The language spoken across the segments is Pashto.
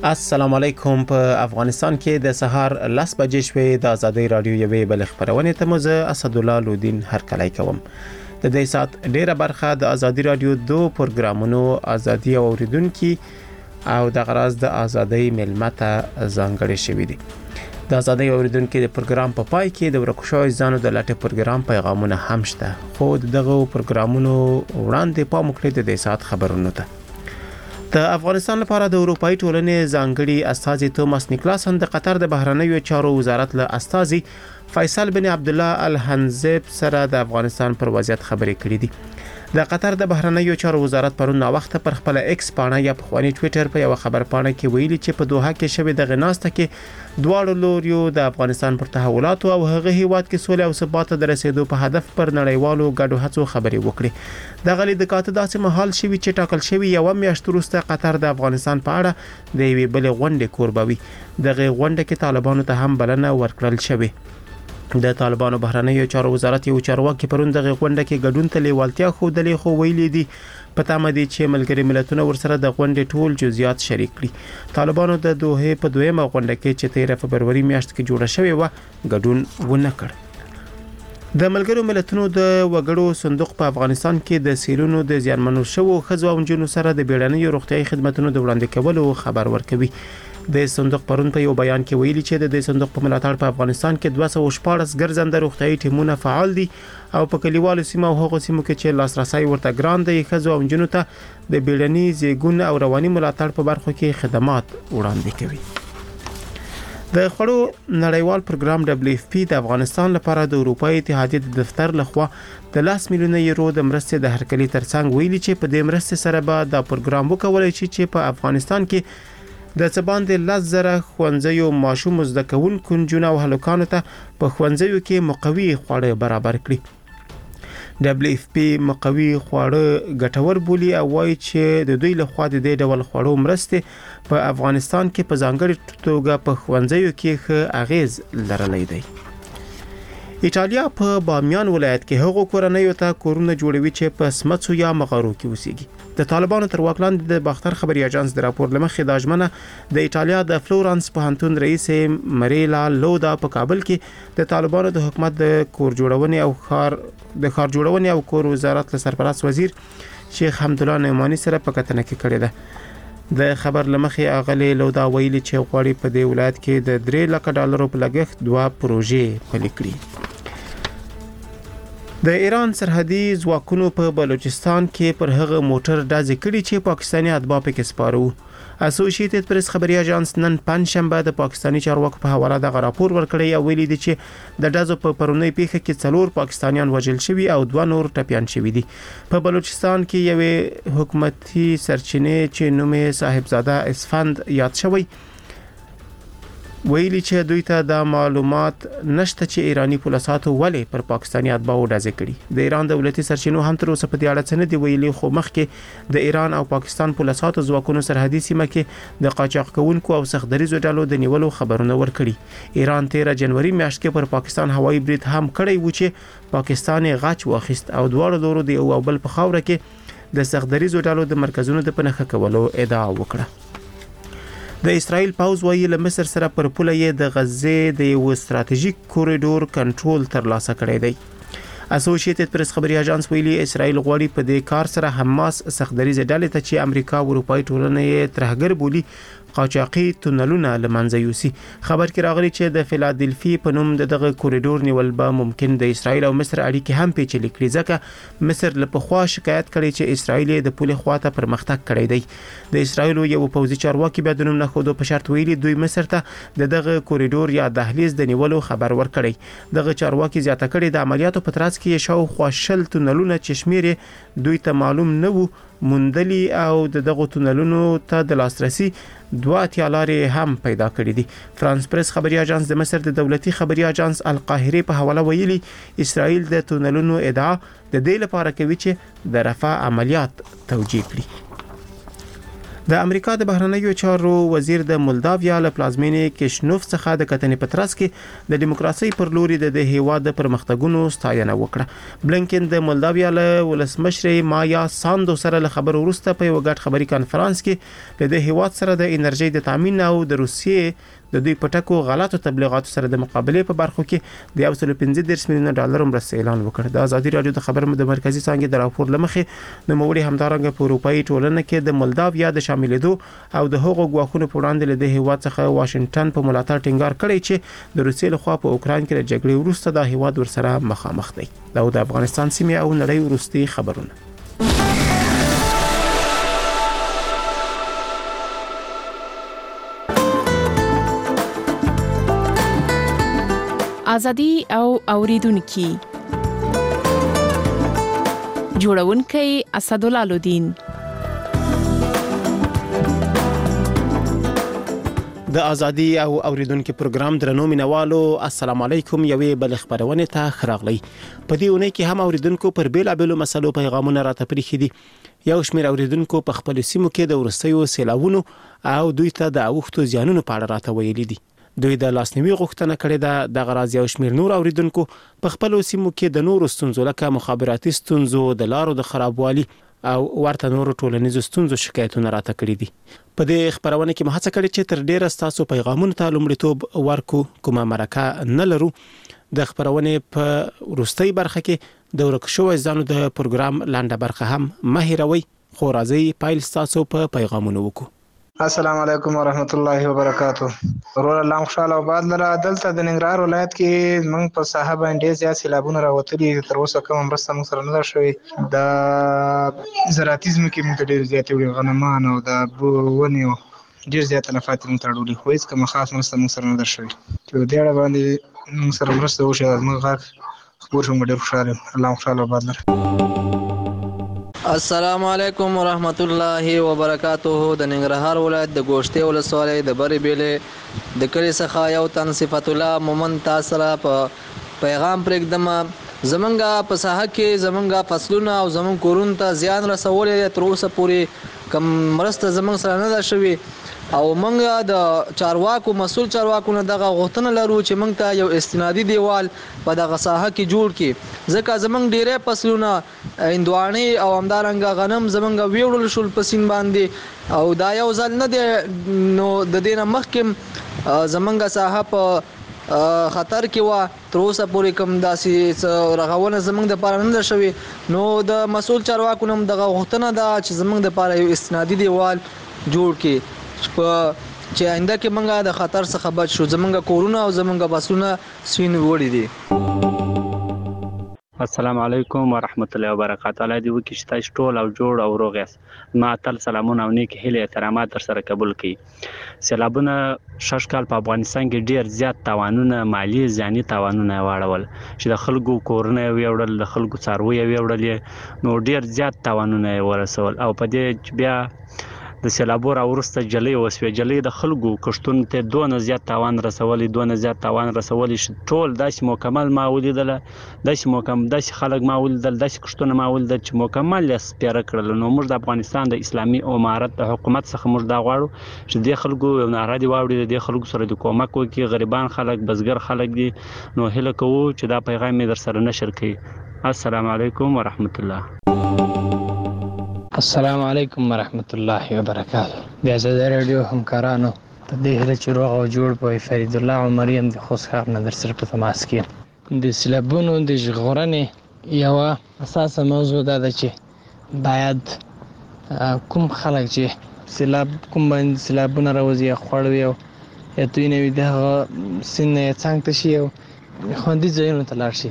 السلام علیکم. په افغانستان کې د سهار 10 بجې شوې د ازادي رادیو یوې بل خبرونه ته مزه اسدالله لودین هرکلی کوم. د دې سات ډیره برخه د ازادي رادیو دوه پروګرامونو ازادي اوریدونکو او د غراز د ازادي ملمته ځانګړي شوې دي. د ازادي اوریدونکو د پروګرام په پای کې د ورکشوي ځانو د لاټه پروګرام پیغامونه هم شته. خو دغه پروګرامونو وړاندې په مخکې د دې سات خبرونه ته د افغانستان لپاره د اروپאי ټولنې ځانګړي استاذ توماس نیکلاسن د قطر د بهرنیو چارو وزارت له استاذ فیصل بن عبد الله الحنزب سره د افغانستان پر وضعیت خبرې کړې دي. د قطر د بهرنیو چارو وزارت پرون وخت پر خپل ایکس پاڼه یا په خواني ټوئیټر په یو خبر پاڼه کې ویلي چې په دوحه کې شوې د غناسته کې دواړو لوريو د افغانستان پر تحولات او هغه هیواد کې سولې او ثبات د رسیدو په هدف پر نړیوالو ګډو هڅو خبرې وکړي. د غلي د کاته داسې محل شوی چې ټاکل شوی یو میاشت وروسته قطر د افغانستان په اړه د یوې بل غونډې کوربوي. دغه غونډه کې طالبانو ته هم بلنه ورکړل شوی. د طالبانو بهرنیو چارو وزارت یو چارواکي پرون دغه غونډه کې ګډون ته لیوالتیا خودلې خو ویلي دي په تمه دي چې ملګری ملتونه ورسره د غونډې ټول جزئیات شریک کړي. طالبانو د دوحه په دویمه غونډه کې چې 13 فبرवरी میاشت کې جوړه شوې و ګډون ونه کړ. د ملګرو ملتونو د وګړو صندوق په افغانستان کې د سیلونو د زیانمنو شوو خزو او جنو سره د بیړنیو روغتيایي خدماتو د وړاندې کولو خبر ورکوي. د صندوق پرون په یو بیان کې ویلي چې د صندوق په ملاتړ په افغانستان کې 214 ګرځنده روغتيایي ټیمونه فعال دي او په کلیوالو سیمو او هغو سیمو کې چې لاسرسي ورته ګران دی خزو او جنو ته د بیړني زیګون او رواني ملاتړ په برخو کې خدمات وړاندې کوي. د خړو نړیوال پروګرام WFP د افغانستان لپاره د اروپאי اتحادیې د دفتر لخوا د 10 میلیون یورو د مرستې د هرکلي ترڅنګ ویلي چې په دې مرستې سره به د پروګرام وکولای شي چې په افغانستان کې د څباند 10,000 خوندزیو ماشوم زده کوونکو جنو او هلکانو ته په خوندزیو کې مقوي خواړه برابر کړي. WFP مقوي خواړه ګټور بولي او وایي چې د دوی له خوا د دې ډول خواړو مرستې په افغانستان کې په ځانګړي توګه په خوندزیو کې ښه اغیز لرلی دی. ایټالیا په بامیان ولایت کې هغو کورنیو ته کورونه جوړوي چې په سمڅو یا مغارو کې اوسېږي. د طالبانو تر واک لاندې د باختر خبري اژانس د راپور لمخې د اجمنه د ایټالیا د فلورانس پوهنتون رئیس مریلا لودا په کابل کې د طالبانو د حکومت د کور جوړونې او خار جوړونې او کور وزارت له سرپرست وزیر شیخ حمدالله نعمانی سره په کتنه کې کړی ده. د خبر لمخې اغلی لودا ویلي چې غواړي په دې ولایت کې د 3 لک ډالرو په لګښت 2 پروژې پلي کړي. د ایران سرحدي ځواکونو په بلوچستان کې پر هغه موټر ډزې کړي چې پاکستاني اتباع پکې سپاره وو. اسوسییټډ پریس خبري اژانس نن پنځشنبه د پاکستاني چارواکو په حواله د راپور ورکړی او ویلي دي چې د ډزو په پرونی پیښه کې 4 پاکستانیان وژل شوي او 2 نور ټپيان شوي دي. په بلوچستان کې یو حکومتي سرچینې چې نومه صاحبزاده اسفند یاد شوی ویلي چې دوی ته د معلومات نشته چې ایرانی پولیساتو ولې پر پاکستاني اتباعو ډزې کړي. د ایران دولتي سرچینو هم تر اوسه په دې اړه څه نه دی ویلي خو مخکې د ایران او پاکستان پولیساتو ځواکونو سرحدي سیمه کې د قاچاق کوونکو او سختدریزو ډلو د نیولو خبرونه ورکړي. ایران 13 جنوري میاشت کې پر پاکستان هوایي برید هم کړی و چې پاکستان غاچ واخیست او دواړو لورو د یو بل په خاوره کې د سختدریزو ډلو د مرکزونو د پنهخه کولو ادعا وکړه. د اسرائیل پاوز وایي له مصر سره پر پوله یې د غزې د یو ستراتیژیک کوریډور کنټرول ترلاسه کړی دی. اسوسییټډ پریس خبري اژانس ویلي اسرائیل غواړي په دې کار سره حماس سختدریزه ډلې ته چې امریکا او اروپאי ټولنه یې ترهګر بولي قاچاقي تونلونه لمنځه یوسي. خبر کې راغلی چې د فیلادلفي په نوم دغه کوریډور نیول به ممکن د اسرائیل او مصر اړیکې هم پیچلې کړي ځکه مصر له پخوا شکایت کړي چې اسرائیل د پولې خواته پرمختګ کړی دی. د اسرائیل یو پوځي چارواکي به د نوم نه خودو په شرط ویلي دوی مصر ته دغه کوریډور یا دهلیز د نیولو خبر ورکړي. دغه چارواکي زیاته کړي د عملیاتو په ترڅ کې شاوخوا 20 تونلونه چې شمیر دوی ته معلوم نه وو موندلي او دغه تونلونو ته د لاسرسي 2 اتیالارې هم پیدا کړې دي. فرانس پریس خبري اژانس د مصر د دولتي خبري اژانس القاهره په حواله ویلي اسرائیل د تونلونو ادعا د دې لپاره کوي چې د رفح عملیات توجیه کړي. د امریکا د بهرنیو چارو وزیر د مولداویا له پلازمینې کشنوف څخه د کتنې پترس کې د دیموکراسي پر لوري د هیواد د پرمختګونو ستاینه وکړه. بلنکن د مولداویا له ولسمشر مایا ساندو سره له خبرو وروسته په یو غټ خبري کانفرنس کې د هیواد سره د انرژي د تامین او د روسیې د دوی پټکو غلطو تبلیغاتو سره د مقابله په برخو کې د 115 میلیون ډالر مرستې اعلان وکړ. د ازادي رادیو د خبرو د مرکزی څنګه د راپور لمخې د موري همدارنګ په اروپאי ټولنه کې د مولداویا د شاملېدو او د هغو غواخونو په وړاندې له هیواد څخه واشنگټن په ملاتړ ټینګار کړی چې د روسیې لخوا په اوکران کې د جګړې وروسته د هیواد ورسره مخامخ دی. دا د افغانستان سیمه او نړۍ وروستي خبرونه. ازادي او اوریدونکو جوړونکي اسدالله لودین. د ازادي او اوریدونکو پروګرام درنو مینوالو السلام علیکم. یوې بل خبرونه ته خراغلی. په دې اونۍ کې هم اوریدونکو پر بیلابېلو مسلو پیغامونه راته پریخي دي. یو شمېر اوریدونکو په خپل سیمو کې د ورستیو سیلاوونو او دوی ته د اوښتو زیانونو په اړه راته ویلي دي. دوی د لاسنیوي غوښتنه کړې ده. د غراض یو شمېر نور اوریدونکو په خپل سیمو کې د نورو ستونزو لکه مخابراتي ستونزو، د لارو د خرابوالي او ورته نورو ټولنیزو ستونزو شکایتونه راته کړې دي. په دې خبرونه کې مهڅه کړې چې تر ډیره تاسو پیغامونو ته لومړیتوب ورکو، کومه مرکه نه لرو. د خبرونه په وروستۍ برخه کې د ورک شوی ځانو د پروګرام لاندې برخه هم مهیروي. خو راځي پایل تاسو په پیغامونو وکړو. السلام علیکم ورحمت الله وبرکاتہ. ورور الله خوشاله آباد لره. دلته د ننګرهار ولایت کې موږ په ساحه باندې زیات سیلابونه راوتلي. تر اوسه کوم مرسته موږ سره نه ده شوې. د زراعتي ځمکې موږ ته ډېر زیاتې وړي، غنمان او د ونې ډېر زیات تلفات موږ ته اړولي، خو هېڅ کومه خاص مرسته موږ سره نه ده شوې. چې په دې اړه باندې موږ سره مرسته وشي، زموږ غږ خپور شو، موږ ډېر خوشاله یو. الله خوشاله آباد لره. السلام علیکم ورحمت الله وبرکاتہ. د ننګرهار ولایت د ګوشتې ولسوالۍ د بری بیلې د کلی څخه یو تن صفت الله مومن تاسو را په پیغام پرېږدم. زمونږ په ساحه کې زمونږ فصلونه او زمونږ کورونو ته زیان رسولې تر اوسه پورې کم مرسته زمونږ سره نه ده شوې. او موږ د چارواکو مسول چارواکو نه دغه غوښتنه لرو چې موږ ته یو استنادي دیوال په دغه ساحه کې جوړ کړي، ځکه زمونږ ډیره فصلونه هندوانې او همدارنګه غنم زمونږ ویوړل شول په سین باندې، او دا یو ځل نه دی. نو د دې نه مخکې زمونږ ساحه په خطر کې و، تر اوسه پورې کوم داسې رغونه زمونږ د پاره نه ده شوې. نو د مسول چارواکو نه دغه غوښتنه ده چې زمونږ د پاره یو استنادي دیوال جوړ کړي چې آینده کې موږ د خطر څخه بچ شو. زمونږ کورونه او زمونږ بسونه سوین وړي دي. السلام علیکم ورحمت الله وبرکاتہ. الله دې وکړي چې تاسو ټول او جوړ او روغ یاست. ما تل سلامونه او نیک هیله احترامات در سره قبول کړي. سیلابونه شش کال په افغانستان کې ډیر زیات تاوانونه، مالی ځاني تاوانونه واړول چې د خلکو کورونه ویوړل، د خلکو څاروي ویوړل، نو ډیر زیات تاوانونه ورسول. او په دې بیا د سیلابو راورسته جلې وسوې. جلې د خلکو کښتونو ته دونه زیات تاوان رسولي چې ټول داسې مکمل ما ولیدل، داسې خلک ما ولیدل، داسې کښتونه ما ولیدل چې مکمل یې سپیره کړل. نو موږ د افغانستان د اسلامي امارت د حکومت څخه موږ دا غواړو چې د خلکو یو ناره دی واوري، د خلکو سره د کومک وکړي. غریبان خلک، بزګر خلک دي. نو هیله کوو چې دا پیغام یې در سره نشر کړي. السلام علیکم ورحمت الله. السلام علیکم ورحمت الله وبرکاتہ. د ازادي رادیو همکارانو په دې هیله چې روغ او جوړ په فرید الله عمر یم د خوشحال نظر سره په تماس کې. د سیلابونو د ژغورنې یو اساسه موضوع دا ده چې باید کوم خلک چې سیلاب کوم باندې سیلابونه راوځي خوړوي او یا دوی نه وي دغه سین نه څنګه تشي او خوندي ځایونو ته لاړ شي.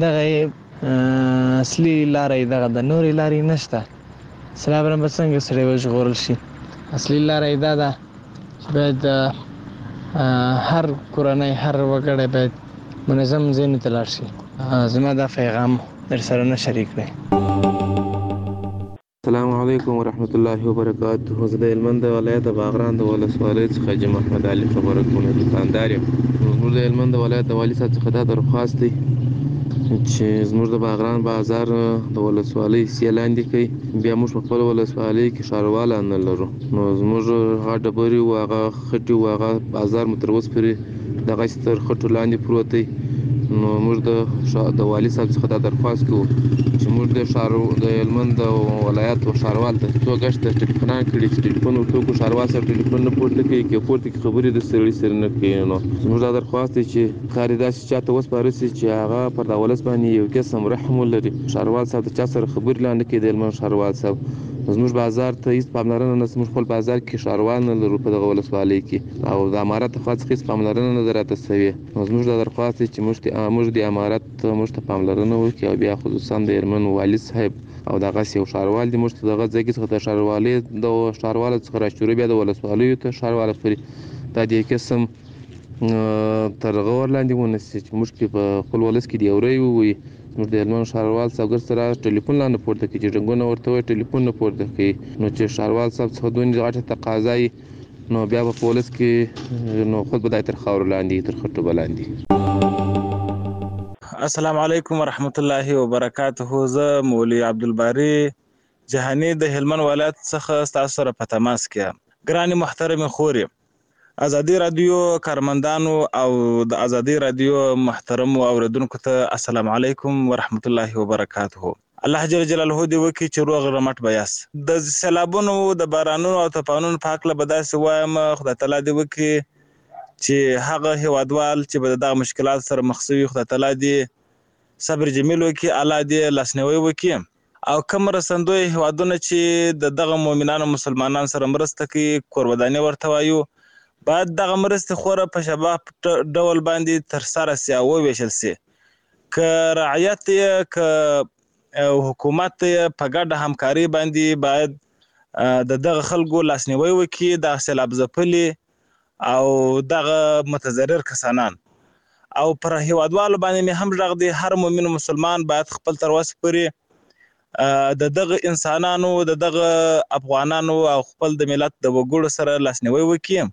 دغه اصلي لارې دغه د نورې لارې نشته. سیلاب نه به څنګه سړی وژغورل شي؟ اصلي لاره دا ده چې باید هر کورنۍ، هر وګړی باید منظم ځایونو ته لاړ شي. زما دا پیغام در سره نه شریک کړئ. السلام علیکم ورحمت الله وبرکاتہ. زه د هلمند ولایت باغران د ولسوالۍ څخه جمع احمد علي خبره کوم. دوکاندار یم. موږ د هلمند ولایت د والي صاحب څخه دا درخواست دی چې زموږ د باغران بازار د ولسوالۍ حصې لاندې کوي. بیا موږ په خپل ولسوالۍ کې ښارواله نه لرو، نو زموږ هغه ډبرې او هغه خټې او هغه بازار مو تر اوسه پورې دغسې تر خټو لاندې پروت دی. نو موږ د والي صاحب څخه دا درخواست کوو چې موږ د هلمند ولایت او ښاروال ته څو ګشته ټلیفونان کړي چې ټلیفون ورته وکړو، ښاروال صاحب ټلیفون نه پورته کوي، که پورته کړي خبرې د سړي سره نه کوي. نو زموږ دا درخواست دی چې کار یې داسې چاته وسپاره شي چې هغه پر دا ولس باندې یو قسم رحم ولري. ښاروال صاحب د چا سره خبرې لا نه کوي، د هلمند ښاروال صاحب زموږ بازار ته هېڅ پاملرنه نه، زموږ خپل بازار کې ښاروال نه لرو په دغه ولسوالۍ کې، او د امارت له خوا څخه هېڅ پاملرنه نه ده راته شوې. نو زموږ دا درخواست دی چې موږ د امارت موږ ته پاملرنه وکړي، او بیا خصوصا د هلمند والي صاحب او دغسې یو ښاروال دی موږ ته دغه ځای کې څخه د ښارواله څخه راشروع بیا د ولسوالیو ته ښارواله پورې دا د یو قسم تر غور لاندې ونیسي چې موږ کې په خپل ولس کې د یو رای ووایي. زموږ د هلمند ښاروال صاحب سره ټلیفون لا نه پورته کوي، چې ټینګونه ورته وایي ټلیفون نه پورته کوي. نو چې ښاروال صاحب څخه دومره غټه تقاضا وي، نو بیا به په ولس کې نو خود به دا تر خاورو لاندې تر خټو به لاندې. السلام علیکم ورحمت الله وبرکاته. زه مولوي عبدالباري جهاني د هلمند ولایت څخه ستاسو سره په تماس کې یم. ګرانې محترمې خورې، ازادي رادیو کارمندانو او د ازادي رادیو محترمو اوریدونکو ته السلام علیکم ورحمت الله وبرکاته. الله جل جلاله دې وکړي چې روغ رمټ به یاست. د سیلابونو د بارانونو او طوفانونو په هکله به داسې وایم، خدای تعالی دې وکړي چې هغه هیوادوال چې به دغه مشکلات سره مخ شوي، خدای تعالی دې صبر جمیل وکړي، الله دې لاسنیوی وکړي، او کوم رسندوی هیوادونه چې د دغه مؤمنانو مسلمانانو سره مرسته کوي، کوروداني ورته وایو، باید دغه مرستې خوره په شفاف ډول باندې ترسره سي او وویشل سي. که رعیت یې که حکومت یې په ګډه همکاري باندې باید د دغه خلکو لاسنیوی وکړي، دغه سیلاب ځپلي او دغه متضرر کسانان. او پر هیوادوالو باندې مې هم غږ دی، هر مؤمن مسلمان باید خپل تر وسه پورې د دغه انسانانو، د دغه افغانانو او خپل د ملت د وګړو سره لاسنیوی وکړي.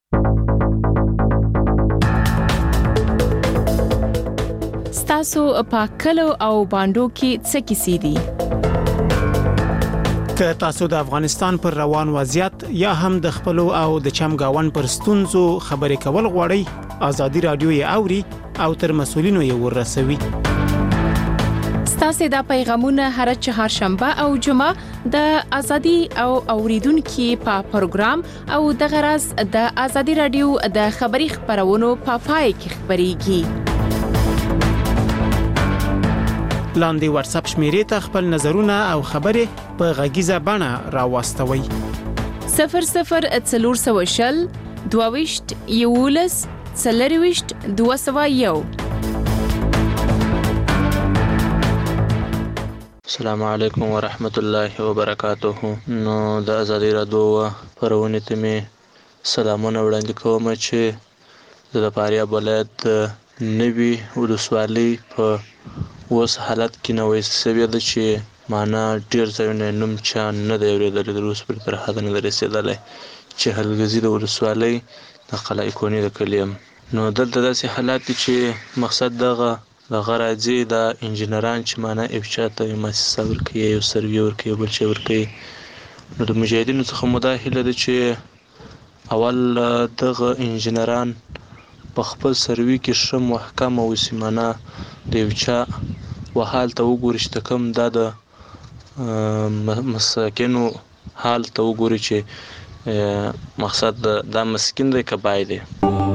ستاسو په کلو او باندو کې څه کیسې دي؟ که تاسو د افغانستان پر روان وضعیت یا هم د خپل او د چمګاون پر ستونزو خبرې کول غواړئ، ازادي رادیو یې اوري او تر مسولینو یې ورسوي. ستاسو د پیغامونه هر چهارشنبه او جمعه د ازادي او اوریدونکو په پروګرام او د غرض د ازادي رادیو د خبري خبرونو په پای کې خبريږي. لاندې واتس اپ شمیرې ته خپل نظرونه او خبرې په غږیزه بڼه راوستوي. 0040 22 11 40 201. السلام علیکم ورحمت الله وبرکاته. نو د ازادي رادیو پرونی ته می سلامونه وړاندې کوم چې د فاریاب ولایت نوی ولسوالۍ په اوس حالت کې نوې سوي ده چې معنا ډیر ځایونه نوم چا نه دی اورېدلی، د اوس پورې تر حده نه دی رسېدلی چې حلګزي د ولسوالۍ د قلعه کونې د کلي یم. نو دلته داسې حالات دي چې مقصد دغه راځي د انجینران چې معنا یو چاته یو مؤسسه ورکوي، یو سروي ورکوي، یو بل شی ورکوي. نو د مجاهدینو څخه مو دا هیله ده چې اول دغه انجینران په خپل سروي کې ښه محکم اوسي، معنا د یو چا وحال ته وګوري چې کوم دا د مساکینو حال ته وګوري چې مقصد دا مسکین دی که بای دی.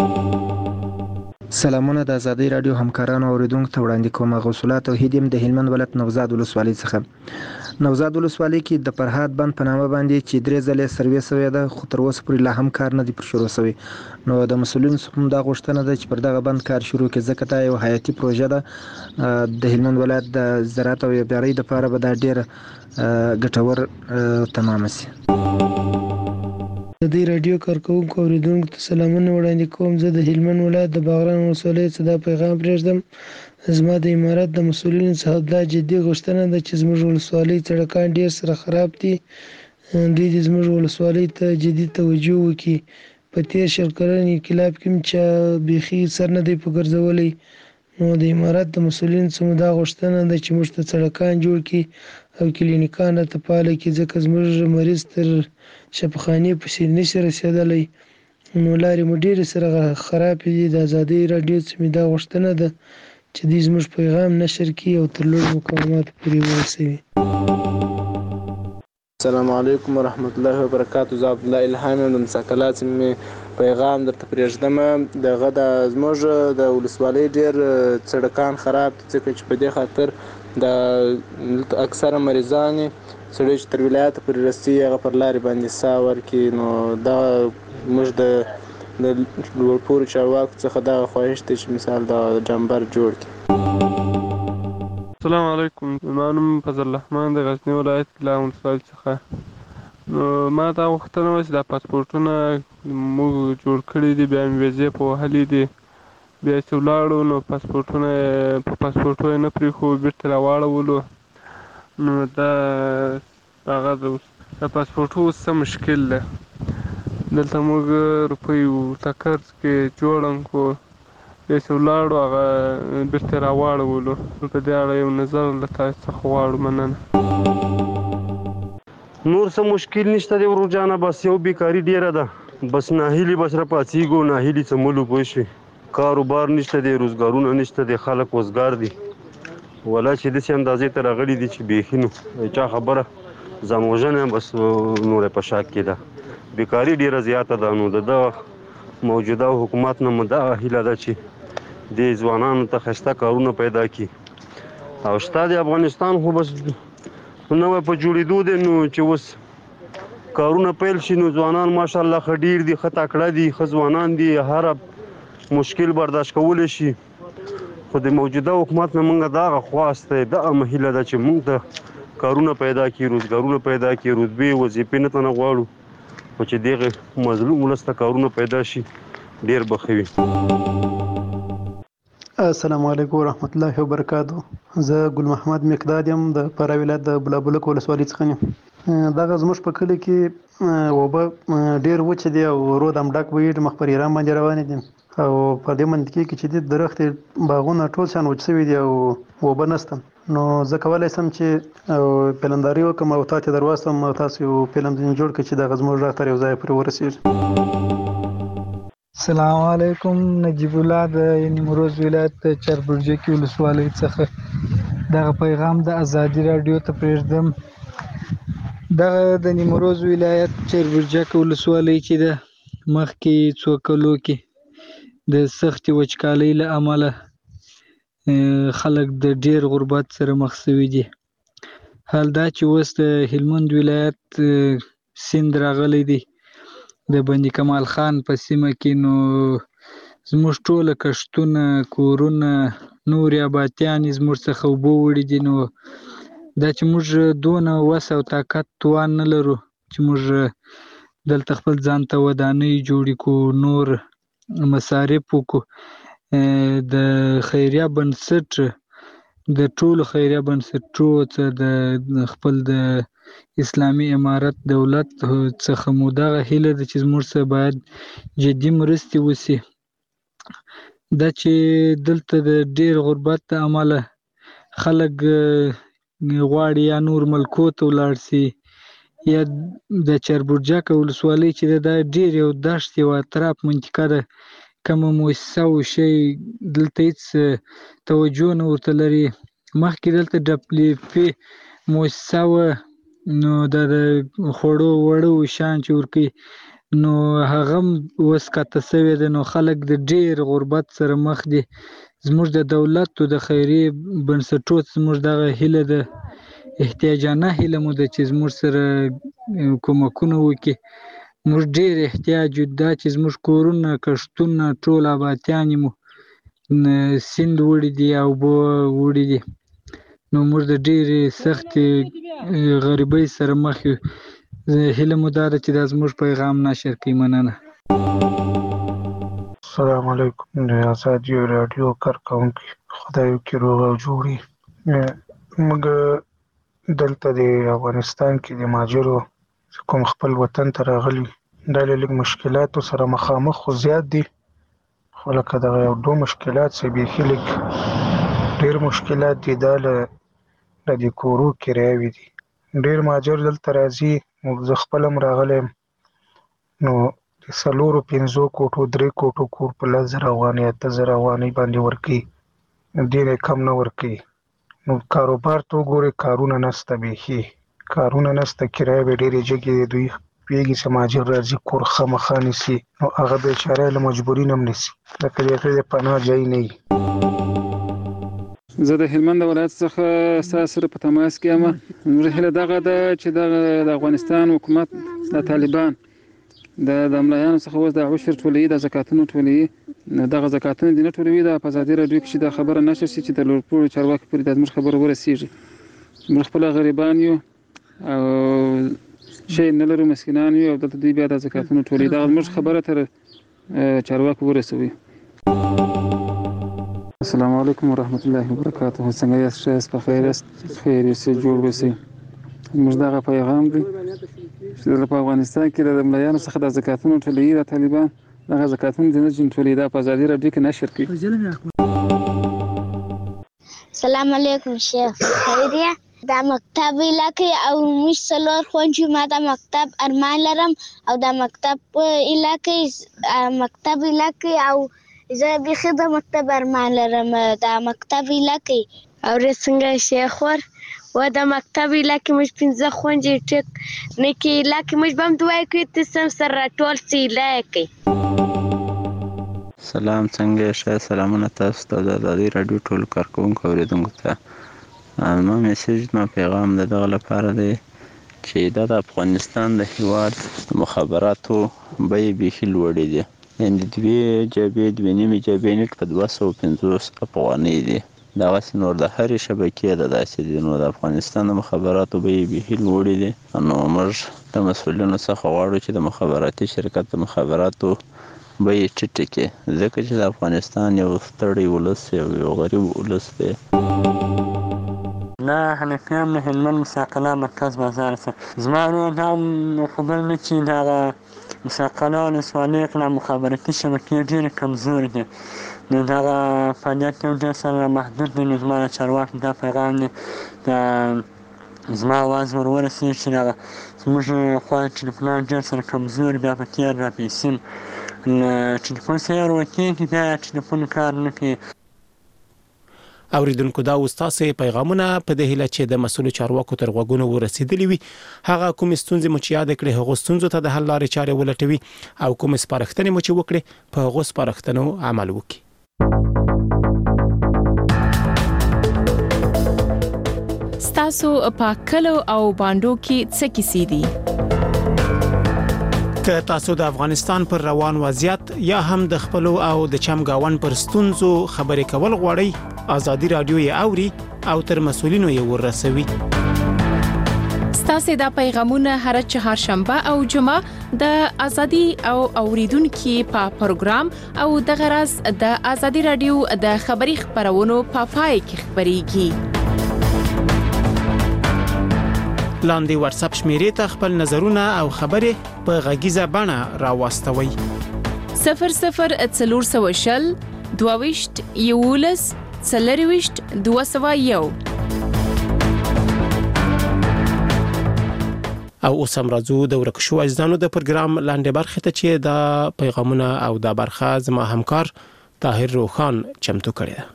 سلامونه د ازادي رادیو همکارانو اوریدونکو ته وړاندې کوم. غوثالله توحید يم د هلمند ولایت نوزاد ولسوالۍ څخه. نوزاد ولسوالۍ کې د فرهاد بند په نامه باندې چې 3 ځلې سروې شوې ده، خو تر اوسه پورې لا هم کار نه دی پر شروع شوی. نو د مسؤلینو څخه دا غوښتنه ده چې پر دغه بند کار شروع کړي، ځکه دا یو حیاتي پروژه ده د هلمند ولایت د زراعت او بیارۍ لپاره به دا ډیر ګټور تمام شي. د دې رادیو کارکونکو اوریدونکو ته سلامونه وړاندې کوم. زه د هلمند ولایت د باغران ولسوالۍ څخه دا پیغام پرېږدم. زما د امارت د مسؤلینو څخه دا جدي غوښتنه ده چې زموږ ولسوالۍ سړکان ډېر سره خراب دي. دوی د زموږ ولسوالۍ ته جدي توجه وکړي. په تېر 10 کلن انقلاب کې چې بیخي سر نه دی په ګرځولی، نو د امارات د مسولینو څخه دا غوښتنه ده چې موږ ته سړکان جوړ کړي او کلینیکان راته فعاله کړي، ځکه زموږ مریض تر شفاخانې پسې نشي رسېدلی. نو لارې مو ډېرې سره خرابې دي. د ازادۍ راډیو څخه مې دا غوښتنه ده چې دوی زموږ پیغام نشر کړي او تر لوړو مقاماتو پورې ورسوي. السلام علیکم ورحمت الله وبرکاتو. زه عبدالله الهام یم د مساکلات مې پیغام درته پرېږدم. دغه د زموږ د ولسوالۍ ډېر سړکان خراب دي، ځکه چې په دې خاطر د اکثره مریضان سړی چې تر ولایته پورې رسي هغه پر لارې باندې ساه ورکړي. نو دا موږ د لوړپوړو چارواکو څخه دغه خواهش دی چې مثال د ډمبر جوړ کړي. السلام علیکم. زما نوم فضل الرحمن د غزني ولایت له ولسوالۍ څخه. نو ما دا غوښتنه وه چې دا پاسپورټونه موږ جوړ کړي دي، بیا مې ویزې په وهلي دي، بیا چې ولاړو نو پاسپورټونه په پاسپورټو یې نه پرېښو، بېرته راواړولو. نو دا هغه د پاسپورټو اوس څه مشکل ده. دلته موږ روپیو ټکر کې جوړم کو، بیا چې ولاړو هغه بېرته یې راواړولو. په دې اړه یو نظر له تاسو څخه غواړو. مننه. نور څه مشکل نشته دی ورور جانه، بس یو بیکاري ډیره ده، بس ناهیلي بس را پاڅېږو، ناهیلي څه ملو پوه شوې، کاروبار نشته دی، روزګارونه نشته دی، خلک وزګار دي. ولا چې داسې اندازې ته راغلي دي چې بیخي نو چا خبره ځان وژنه بس نور په شاک کې ده، بیکاري ډیره زیاته ده. نو د موجوده حکومت نه مو دغه هیله ده چې دې ځوانانو ته ښایسته کارونه پیدا کړي. او شته د افغانستان خو بس نوی په جوړېدو دی، نو چې اوس کارونه پیل شي نو ځوانان ماشاءالله ښه ډېر دي، ښه تکړه دي، ښه ځوانان دي، هر مشکل برداشت کولی شي. خو د موجوده حکومت نه موږ دغه خواست دی، دغه هیله ده چې موږ ته کارونه پیدا کړي، روزګارونه پیدا کړي، رتبې وظیفې نه ته نه غواړو، خو چې دغه مظلوم ولس ته کارونه پیدا شي ډېر به ښه وي. السلام علیکم ورحمت الله وبرکاتو. زه ګل محمد مقداد یم د فراه ولایت د بلابلک ولسوالۍ څخه یم. دغه زموږ په کلي کې اوبه ډېر وچې دي او رود هم ډک بهیږي، مخ پر ایران باندې روانې دي. او په دې منطقې کې چې د درختې باغونه ټول شان وچ شوي دي او اوبه نشته. نو زه کولی شم چې پلنداري وکړم او تاسو ته در واستوم او تاسو یو فلم ځینې جوړ کړئ چې دغه زموږ غږ تر یو ځای پورې ورسېږي. السلام علیکم. نجیب الله د نیمروز ولایت د چربرجکې ولسوالۍ څخه دغه پیغام د ازادي راډیو ته پرېږدم. دغه د نیمروز ولایت چربرجکې ولسوالۍ چې ده مخکې څو کلو کې د سختې وچکالۍ له امله خلک د ډېر غربت سره مخ شوي دي. حال دا چې اوس د هلمند ولایت سیند راغلی دی د بندي کمال خان په سیمه کې، نو زموږ ټوله کښتونه، کورونه، نورې آبادیانې زموږ څخه اوبه وړي دي. نو دا چې موږ دونه وس او طاقت توان نه لرو چې موږ دلته خپل ځان ته ودانۍ جوړې کړو، نور مصارف وکړو. د خیریه بنسټ د ټولو خیریه بنسټونو څخه د خپل د اسلامي امارت دولت څخه مو دغه هیله ده چې زموږ سره باید جدي مرستې وشي. دا چې دلته د ډېر غربت د امله خلک غواړي یا نور ملکو ته ولاړ شي، یا د چربرجکه ولسوالۍ چې ده دا ډېر یو دښت یو اطراف منطقه ده، کومه مؤسسه او شی دلته هېڅ توجه نه ورته لري. مخکې دلته ډبلیفي مؤسسه وه، نو دا د خوړو وړو شیان چې ورکوي، نو هغه هم اوس قطع شوې ده. نو خلک د ډېر غربت سره مخ دي. زموږ د دولت او د خیریه بنسټونو زموږ دغه هیله ده، احتیاجانه هیله مو ده چې زموږ سره کومکونه وکړي. موږ ډېر احتیاج دا چې زموږ کورونه، کښتونه، ټول آبادیانې مو سیند وړي دي او اوبه وړي دي. نو موږ د ډېرې سختې غریبۍ سره مخ یو. هیله مو دا ده چې دا زموږ پیغام نشر کړئ. مننه. السلام علیکم. د ازادي راډیو کارکونکي خدای وکړي روغ او جوړي. موږ دلته د افغانستان کې د مهاجرو کوم خپل وطن ته راغلي، دا له لږ مشکلاتو سره مخامخ خو زیات دي، خو لکه دغه یو دوه مشکلات چې بیخي لږ ډېر مشکلات دي دا له دې کورو کرایاوې دي. ډېر مهاجر دلته راځي، زه خپله هم راغلی یم، نو د 4-5 کوټو 3 کوټو کور په 10,000 افغانۍ 8,000 افغانۍ باندې ورکوي، دې نه کم نه ورکوي. نو کاروبار ته وګورئ، کارونه نشته، بیخي کارونه نشته، کرایه به ډېرې جګې دي. دوی پوهېږي چې مهاجر راځي کور خامخا نیسي، نو هغه بیچاره له مجبوري نه هم نیسي، ځکه د هغې د پناه ځای نه وي. زه د هلمند ولایت څخه ستاسو سره په تماس کې یم. زموږ هیله دغه ده چې د افغانستان حکومت د طالبان د ملایانو څخه اوس د عشر ټولوي، د زکاتونو ټولوي، نو دغه زکاتونه دې نه ټولوي. د په ازادي راډیو کې چې دا خبره نشر شي چې د لوړپوړو چارواکو پورې دا زموږ خبره ورسېږي. موږ خپله غریبان یو او شی نه لرو، مسکینان یو، او دلته دوی بیا د زکاتونو ټولوي. دغه زموږ خبره تر چارواکو ورسوي. السلام علیکم ورحمت الله وبرکاته. څنګه یاست؟ ښه یاست؟ په خیر یاست؟ خیر یاست؟ جوړ اوسئ. موږ دغه پیغام دی چې په افغانستان کې د ملایانو څخه د زکاتونو ټولوي د طالبان، دغه زکاتونه دې نه ټولوي، دا په ازادي راډیو کې نشر کوي. سلام علیکم شیخ، خیریه؟ دا مکتب علاقې او موږ 4 خویندې، ما د مکتب ارمان لرم او د مکتب علاقې او زه بیخي د مکتب ارمان لرم، د مکتب علاقې. او څنګه شیخ ور و د مکتب علاقې موږ 15 خویندې ټیک نه کې علاقې موږ به هم دعا کوي ته سم سره ټول څه علاقې. سلام، څنګه ښه؟ سلامونه تاسو ته، د ازادي راډیو ټولو کارکوونکو اورېدونکو ته. ما میسیج، ما پیغام د دغه لپاره دی چې دا د افغانستان د هېواد مخابراتو بیې بیخي لوړې دي، یعنې 2 جبې 2.5 جبې نېټ په 250 افغانۍ دي. دغسې نور د هرې شبکې د داسې دي. نو د افغانستان د مخابراتو بیې بیخي لوړې دي. نو موږ د مسؤلینو څخه غواړو چې د مخابراتي شرکت د مخابراتو بیې ټیټې کړي، ځکه چې د افغانستان یو ستړی ولس، یو غریب ولس دی. نه حنفیان د هلمند مساقله مرکز بازار څخه. زما ورور دا خبر نه چې دغه مساقله ولسوالۍ کې مخابراتي شبکې ډېرې کمزورې دي، نو دغه فعالیت یو ډېر سره محدود دی. نو زما د چارواکو دا پیغام دی، زما اواز ور ورسېږي چې دغه زموږ خوا ټلیفونان ډېر سره کمزوري، بیا په تېر راپیسي، ټلیفون سره یې ور وکېږي، بیا ټلیفون کار نه کوي. اوریدونکو، دا ستاسو پیغامونه په دې هیله چې د مسؤلو چارواکو تر غوږونو ورسېدلي وي. هغه کوم ستونزې مو چې یاد کړې هغه ستونزو ته د حل لارې چارې ولټوي او کوم سپارښتنې مو چې وکړي په هغه سپارښتنو عمل وکړي. ستاسو په کلو او باندو کې څه کیسې دي؟ که تاسو د افغانستان پر روان وضعیت یا هم د خپلو او د چمګاون پر ستونزو خبرې کول غواړئ، ازادي راډیو یې اوري او تر مسؤلینو یې ورسوي. ستاسو د پیغامونه هر چهارشنبه او جمعه د ازادي او اوریدونکو په پروګرام او د غرض د ازادي راډیو د خبري خبرونو په پای کې خبريږي. لاندې واتس اپ شمیرې ته خپل نظرونه او خبرې په غږیزه بڼه راوستوي. 0040 22 11 40 201. او اوس هم راځو د ورکشو اجزانو د پروګرام لاندې برخه ته چې دا پیغامونه او دا برخه زما همکار طاهر روخان چمتو کړی دی.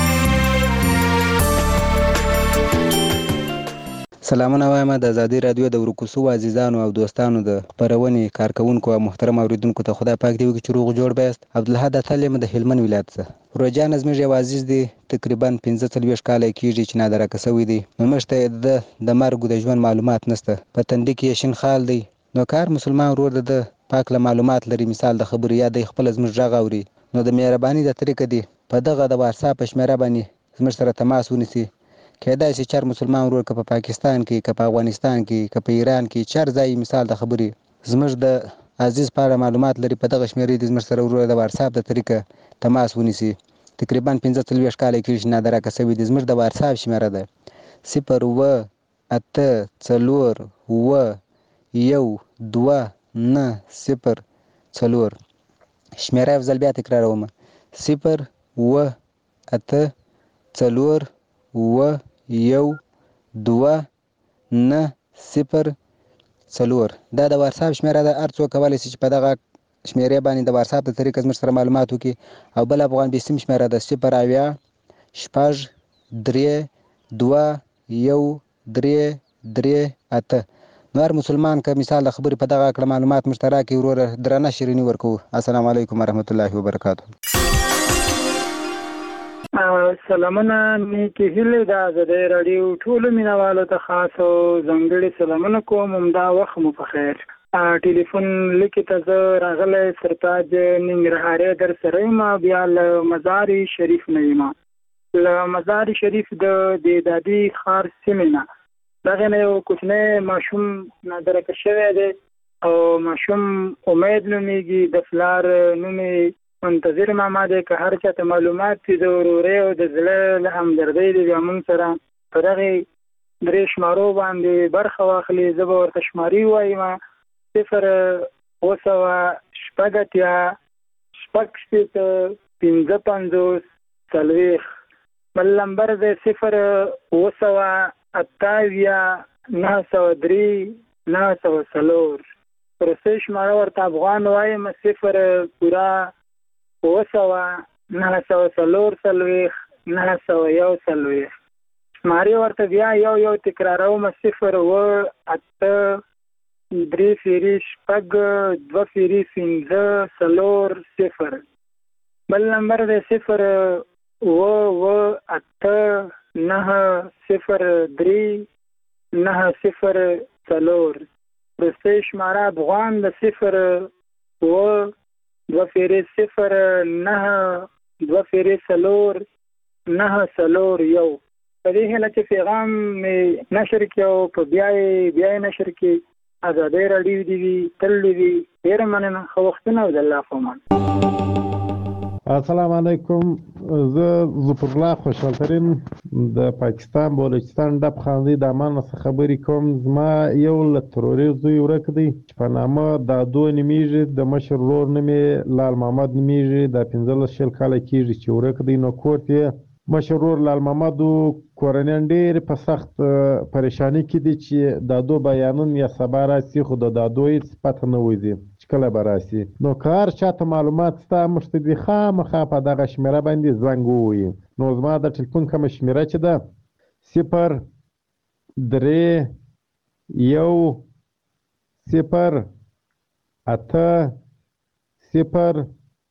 سلامونه وایم د ازادي راډیو د ورکوسو عزیزانو او دوستانو د خبرونې کارکونکو او محترم اوریدونکو ته خدای پاک دی چې روغ جوړ بیاست. عبدالحد اتلم د هلمند ولایت څخه. روجان زموږ یو عزیز دی، تقریبا 45 کال کېږي چې نادرکه شوی دی. نو مشته د مرګ د ژوند معلومات نشته، په تندې کې شین خال دی. نو کار مسلمان ورور د پاک له معلومات لري، مثال د خبرو یا د خپل زموږ ژغ اوري. نو د مهرباني د طریقې دی په دغه د واتس اپ شمیره باندې زموږ سره تماس ونیسي. کېدای شي چر مسلمان ورور که په پاکستان کې، که په افغانستان کې، که په ایران کې، چر ځای مثال د خبرې زموږ د عزیز پاره معلومات لري، په دغه شمیرې د زموږ سره ورور د واتس اپ د طریقې تماس ونیسي. تقریبا 45 کال کې نادرکه شوی دی. زموږ د واتس اپ شمیره ده 01841129004. شمیره افضل بیا تکراروم 0 و 8 4 و 1 2 9 0 4. دا د واتساپ شمیره ده. هر څوک کولی شي چې په دغه شمیرې باندې د واتساپ د طریقې زموږ سره معلومات وکړي. او بل افغان بیسیم شمیره ده 0 6 3 2 1 3 3 8. نور مسلمان که مثال د خبرې په دغه کړه معلومات مشترک وروره درنه شیریني ورکوو. السلام علیکم ورحمت الله وبرکاته. سلامونه نیکې هیلې د آزادۍ راډیو ټولو مینوالو ته خاص او ځانګړي سلامونه کوم. همدا وخت مو په خیر. ټلیفون لیکې ته زه راغلی سرتاج ننګرهاري در سره یم. بیا له مزار شریف نه یم. له مزار شریف د دادي ښار سیمې نه دغه نه یو کوچنی ماشوم نادرکه شوی دی او ماشوم امید نومیږي. د پلار نوم یې منتظر ماما دی. که هر چا ته معلومات دي د ورورۍ او د زړه له همدردۍ دی بیا موږ سره په دغې 3 شمارو باندې برخه واخلي. زه به ورته شماري ووایم 0 980 6 55 40. بل نمبر دی 0 928 903 904. پرسه شماره ورته افغان وایم 0 904 901. شمارې ورته بیا یو تکراروم 0 8 3 6 2 5 0. بل نمبر دی 0 8 903 904. پرسه شماره افغان د 0 2 0 9 2 4 901. په دې هیله چې پیغام مې نشر کړي او په بیا یې نشر کړي. آزادۍ راډیو دې وي تل دې وي. ډېره مننه. ښه وختونه او د الله په امان. السلام علیکم. زه ظفرالله خوشحالترین د پاکستان بلوچستان ډب خاندي د امان څخه خبرې کوم. زما یو له تروريست زوی ورک دی چې په نامه دادو نومیږي. د مشر ورور نوم یې لال محمد نومیږي. د 15 کاله کېږي چې ورک دی. نو کور ته مشر ورور لال محمد کورنیان ډېر په سخت پریشانی کې دي چې دادو بیانون یا سبا راسي خو د دادو هېڅ پته نه وځي چې کله به راسي. نو که هر چاته معلومات شته موږ ته دې خامخا په دغه شمېره باندې زنګ ووهي. نو زما د ټلیفون کومه شمېره چې ده 0 3 1 0 8 0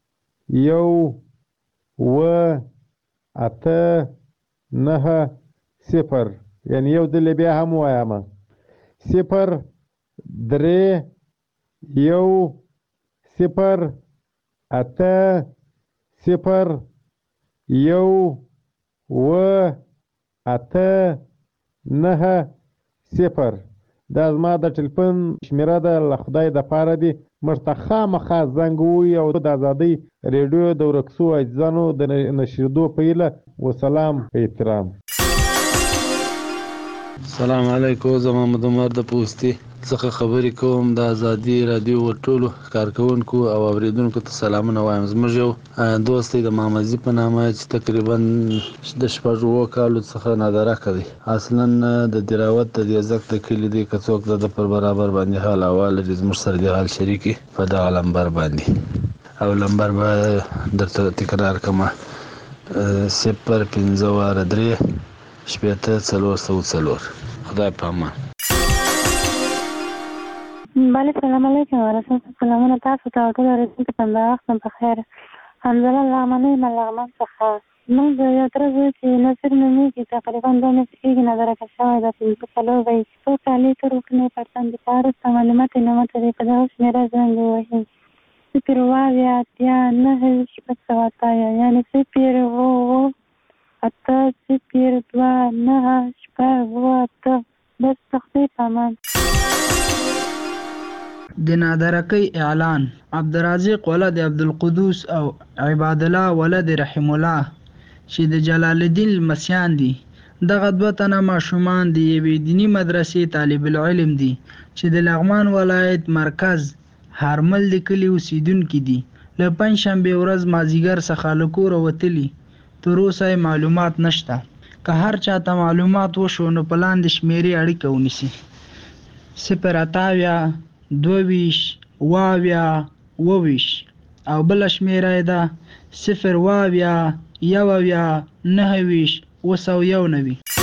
1 8 9 0. یعنی یو دل بیا هم وایم 0 3 1 0 8 0 1 8 9 0. دا زما د ټلیفون شمیره ده. له خدای د پاره دی موږ ته خامخا زنګ ووهي او د آزادۍ ریډیو د ورک شوو عزیزانو د نشریدو په هیله. وسلام په احترام. السلام علیکم. زه محمد عمر د پوستي څخه خبرې کوم. د آزادۍ راډیو ټولو کارکونکو او اوریدونکو ته سلامونه وایم. زموږ یو دوست دی د محمدزي په نامه چې تقریبا د 6 کالو څخه نادرکه دی. اصلا د دراوت د دیزک د کلي دی. که څوک د پر برابر باندې حال احوال لري زموږ سره د حال شریکي په دغه لمبر باندې. او لمبر به درته تکرار کومه 0 5 3 4 خدای په امان. بله سلام علیکم ورحمت سلامونه تاسو ته ټول اوریدونکو ته د وخت په خیر. حمزله لغمنۍ لغمان څخه موږ د یو تره زوی چې نصیر نومیږي تقریبا 2 میاشتې کېږي نادرکه شوی ده. 15 کالو به یې څو کالې تر وکنۍ پرتن د پارسته معلومات یې نه مته دی. په دغه شمېره زنګ ووهي 0 9 7 یعنی 0 8 0 2 9 8 بس تختی په امان. د نادرکۍ اعلان. عبدالرازق ولد عبدالقدوس او عباد الله ولد رحم الله چې د جلال الدین لمسیان دي. دغه 2 تنه ماشومان د یوې دینی مدرسې طالب العلم دي چې د لغمان ولایت مرکز هرمل د کلي اوسیدونکي دي. له پنجشنبې ورځ مازدیګر څخه له کوره وتلي، تر اوسه معلومات نشته. که هر چاته معلومات وشو نو په لاندې شمیرې اړیکه ونیسي: 028 22 22 22 او بله شمیره یې ده 022 19 291.